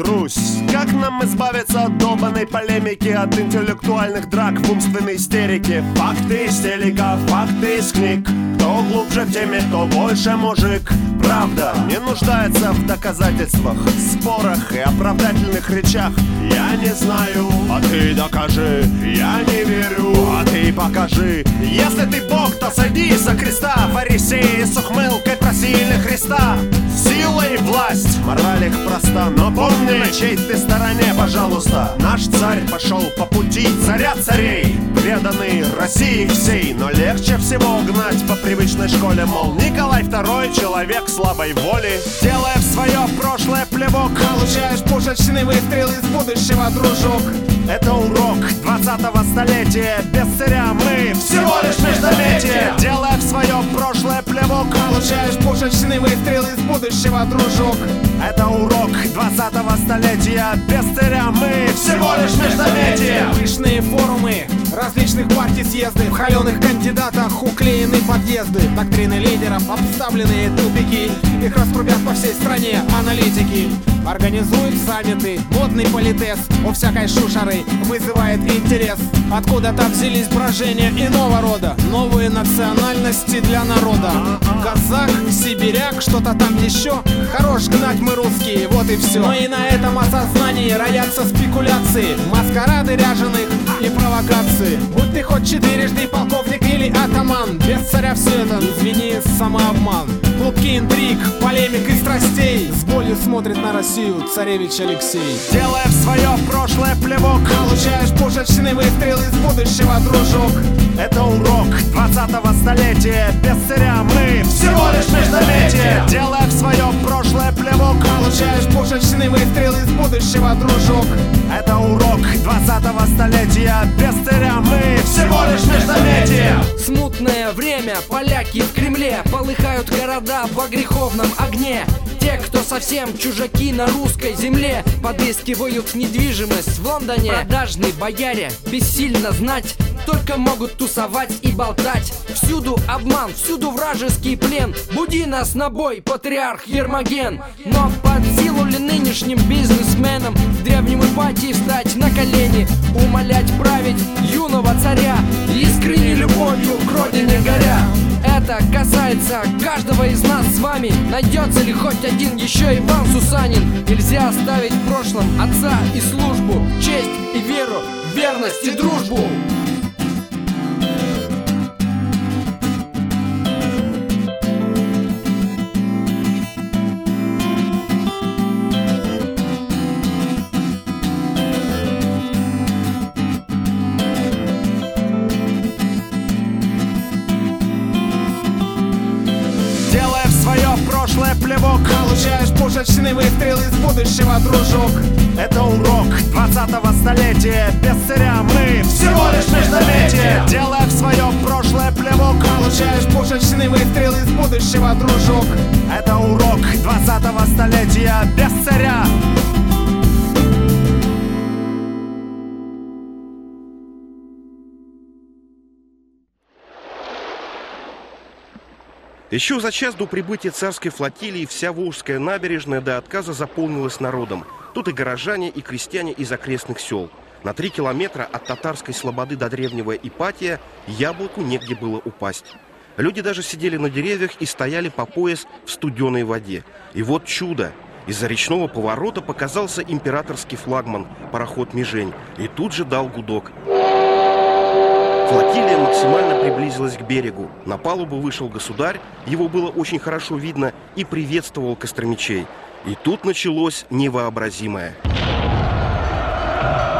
Друзь, как нам избавиться от долбанной полемики, от интеллектуальных драк в умственной истерике? Факты из телека, факты из книг. Кто глубже в теме, кто больше мужик. Правда не нуждается в доказательствах, спорах и оправдательных речах. Я не знаю, а ты докажи. Я не верю, а ты покажи. Если ты Бог, то сойди со креста. Фарисеи с ухмылкой просили Христа. Сила и власть, мораль их проста. Но помни, на чьей ты стороне, пожалуйста. Наш царь пошел по пути царя царей, преданный России всей. Но легче всего гнать по привычной школе, мол, Николай II человек слабой воли. Делая в свое прошлое плевок, получаешь пушечный выстрел из будущего, дружок. Это урок 20-го столетия. Без царя мы всего лишь междометие. Делая в свое прошлое плевок, получаешь пушечный выстрел из будущего, дружок. Это урок 20-го столетия. Без царя мы всего лишь междометие. Пышные форумы различных партий, съезды. В холеных кандидатах уклеены подъезды. Доктрины лидеров, обставленные тупики. Их раструбят по всей стране аналитики. Организуют саммиты, модный политес у всякой шушеры вызывает интерес. Откуда-то взялись брожения иного рода, новые национальности для народа. Казах, сибиряк, что-то там еще. Хорош гнать мы русские, вот и все. Но и на этом осознании роятся спекуляции, маскарады ряженых и провокации. Будь ты хоть четырежды полковник или атаман, без царя все это, извини, самообман. Клубки интриг, полемик и страстей. С болью смотрит на Россию царевич Алексей. Делая в свое прошлое плевок, получаешь пушечный выстрел из будущего, дружок. Это урок 20-го столетия. Без царя мы всего лишь междометие. Делая в свое прошлое плевок, получаешь пушечный выстрел из будущего, дружок. Это урок 20-го столетия. Без царя мы всего лишь междометие. Смутное время, поляки в Кремле полыхают города во греховном огне. Те, кто совсем чужаки на русской земле, подыскивают недвижимость в Лондоне. Продажные бояре бессильно знать, только могут тусовать и болтать. Всюду обман, всюду вражеский плен. Буди нас на бой, патриарх Ермоген. Но под силу ли нынешним бизнесменам в древнем ипатии встать на колени, умолять править юного царя, искренней любовью к родине горя? Это касается каждого из нас с вами. Найдется ли хоть один еще Иван Сусанин? Нельзя оставить в прошлом отца и службу, честь и веру, верность и дружбу. Прошлое плевок, получаешь пушечный выстрел из будущего, дружок. Это урок 20-го столетия. Без царя мы всего лишь междометие. Делая в свое прошлое плевок, получаешь пушечный выстрел из будущего, дружок. Это урок 20-го столетия. Без царя. Еще за час до прибытия царской флотилии вся Волжская набережная до отказа заполнилась народом. Тут и горожане, и крестьяне из окрестных сел. На 3 километра от Татарской Слободы до древнего Ипатия яблоку негде было упасть. Люди даже сидели на деревьях и стояли по пояс в студеной воде. И вот чудо! Из-за речного поворота показался императорский флагман, пароход «Межень», и тут же дал гудок. Флотилия максимально приблизилась к берегу. На палубу вышел государь, его было очень хорошо видно, и приветствовал костромичей. И тут началось невообразимое.